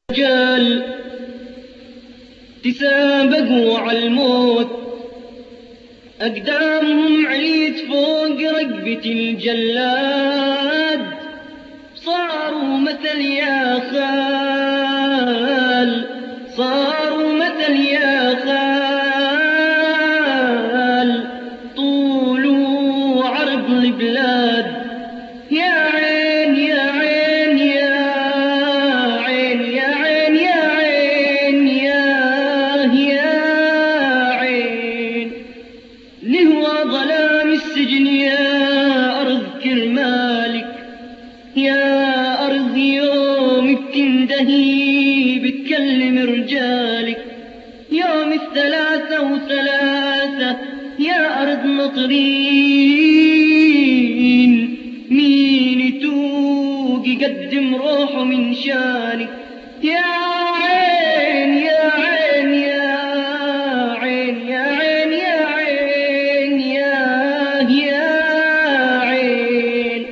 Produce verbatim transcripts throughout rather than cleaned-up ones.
رجال تسابقوا عالموت، أقدامهم عليت فوق رقبة الجلاد، صاروا مثل يا خال، صاروا مثل يا خال، طول وعرض البلاد. يا عين يا عين يا عين يا عين يا عين يا يا عين، لهوى ظلام السجن يا أرض كرمالك، يا أرض يوم بتندهي بتكلم رجالك، يوم الثلاثة وثلاثة يا أرض نطرين، مين يتوق يقدم روحه من شانك. يا عين يا عين يا عين يا عين يا عين يا يا عين،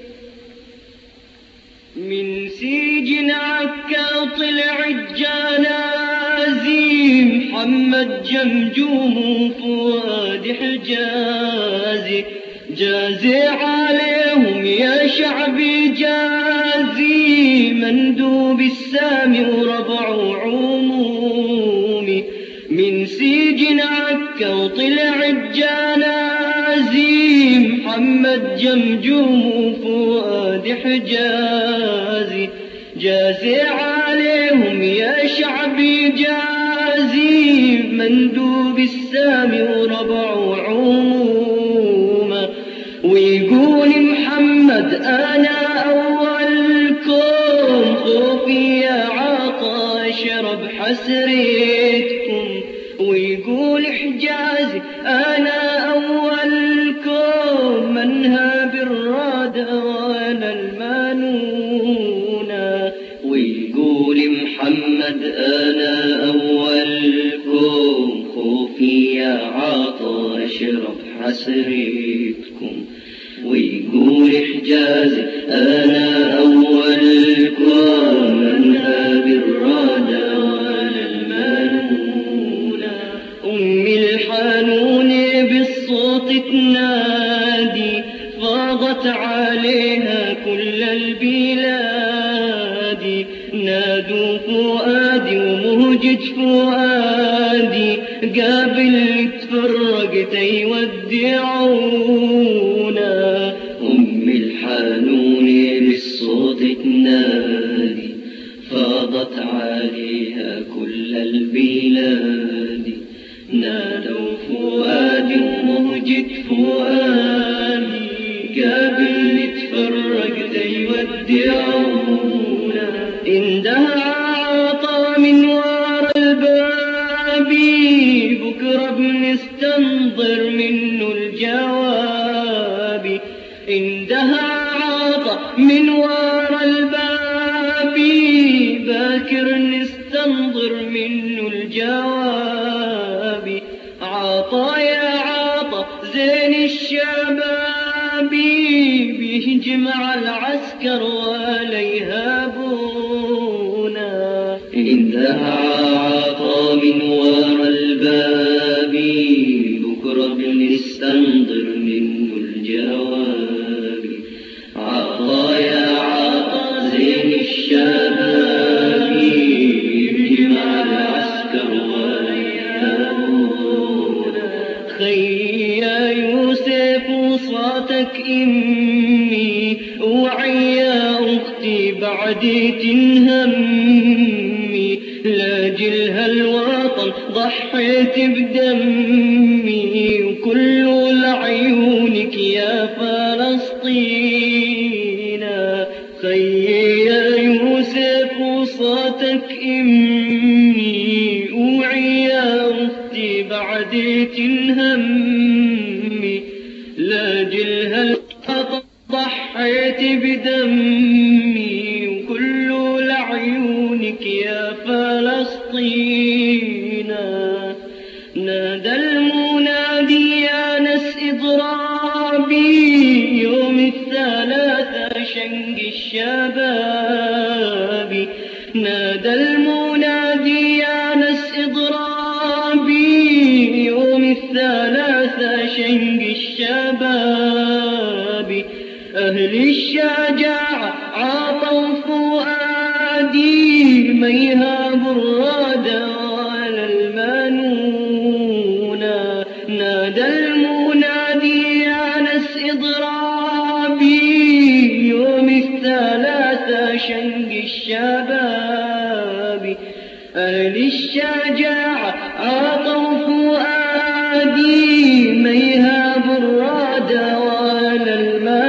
من سجن عكا طلع الجنازي، محمد جمجوم وفؤاد حجازي، جازي عليهم يا شعبي جازي، مندوب السامي وربع عمومي، من سجن عكا وطلع الجنازي، محمد جمجوم وفؤاد حجازي، جازي عليهم يا شعبي جازي، مندوب السامي وربع عمومه، ويقول محمد أنا أولكم، خوفي يا عطا أشرب حسرتكم، ويقول حجازي أنا أولكم، منها بالرادة وأنا المانونة، ويقول محمد أنا أولكم، خوفي يا عطا أشرب حسرتكم، ويقول حجازي أنا أولكم، منها بالرادة وأنا المانونة، أمي الحنونة بالصوت تنادي، فاضت عليها كل البلاد، نادوا فؤادي ومهجج فؤادي، قابل تفرقت يودعونا، أمي الحنونة بالصوت تنادي، فاضت عليها كل البلاد، نادوا فؤادي ومهجج فؤادي، قابل تفرقت يودعونا، اندهى عطا من ورا الباب، بكرة بنستنظر منه الجواب، اندهى عطا من ورا الباب، باكر نستنظر منه الجواب، عطا يا عطا زين الشباب، بيهجم على العسكر ولا يهابونا، اندهى عطا من ورا الباب، بكرة بنستنظر منه الجواب، عطا يا عطا زين الشباب، بيهجم على العسكر ولا يهابونا، خي يا يوسف وصاتك إمي، وعي يا أختي بعدي تنهمي، لاجل هالوطن ضحيت بدمي، وكل لعيونك يا فلسطين، خي يا يوسف وصاتك إمي، وعي يا أختي بعدي تنهمي، لاجل هالوطن ضحيت بدمي، وكل لعيونك يا فلسطين، نادى المنادي يا ناس اضرابي، يوم الثلاثة شنق الشباب، نادى المنادي يا نس اضرابي يوم الثلاثة شنق الشباب. أهل الشجاعة عاطوا فؤادي ميهاب الرادى على المنونة. نادى المنادي يا نس اضرابي يوم الثلاثة شنق الشباب. أهل الشجاعة عاطوا فؤادي ميهاب الرادى على المنونة.